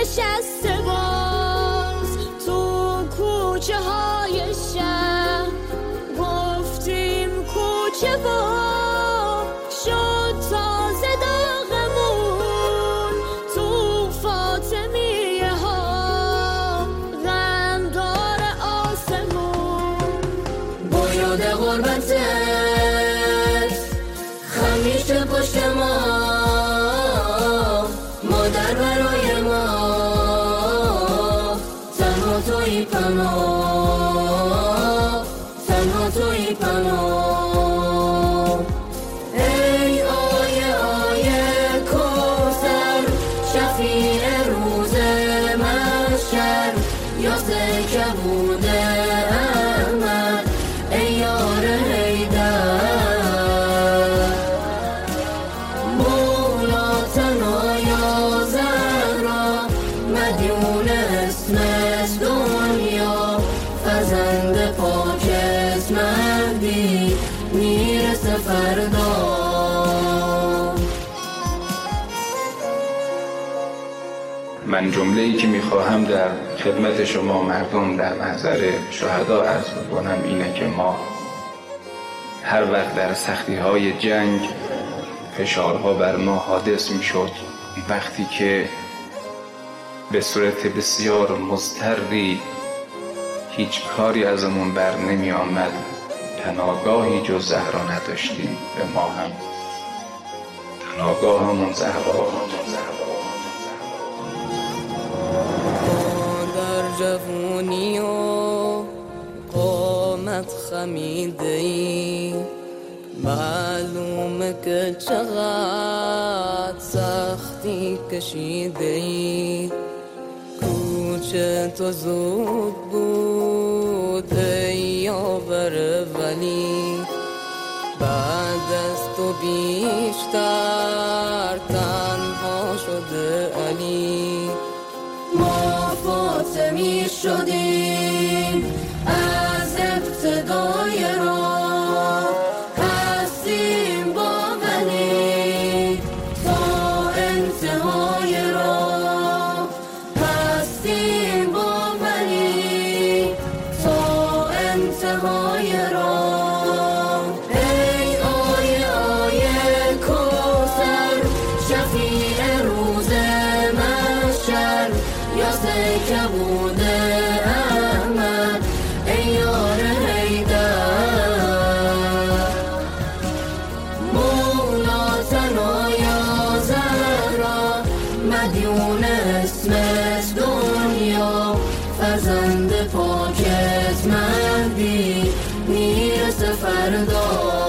نشسته باز تو کوچه های شهر، گفتیم کوچه با شد تازه داغمون تو فاطمیه ها غمدار آسمون. با یاد غربتت خمیشه پشت ما، مادر برای ما تنها توی پناه، تنها توی پناه. ای آیه آیه کوثر، شفیع روز محشر، یاسر کبود احمد، ای یار حیدر. مولا تنها زهرا، مدیون اسمت دنیا، فرزند پاک اسم مهدی میرسه فردا. من جمله‌ای که میخواهم در خدمت شما مردم در محضر شهدا عرض بکنم اینه که ما هر وقت در سختی‌های جنگ فشارها بر ما حادث میشد، وقتی که به صورت بسیار مضطری هیچ کاری ازمون بر نمی آمد، پناهگاهی جز زهرا نداشتیم. به ما هم پناهگاهمون زهرا. در جوونی و قامت خمیده‌ای، معلومه که چقدر سختی کشیده‌ای. کوچه تو زود بود ای یاور ولی، بعد از تو بیشتر تنها شده علی. ما فاطمی شدیم از ابتدای راه، هستیم با ولی تا انتهای راه، هستیم با ولی تا انتهای راه. ای آیه آیه کوثر، شفیع روز محشر، یاسر کبود احمد، ای یار حیدر. مولا تنها زهرا، مدیون اسمت دنیا، فرزند پاک اسم مهدی میرسه فردا.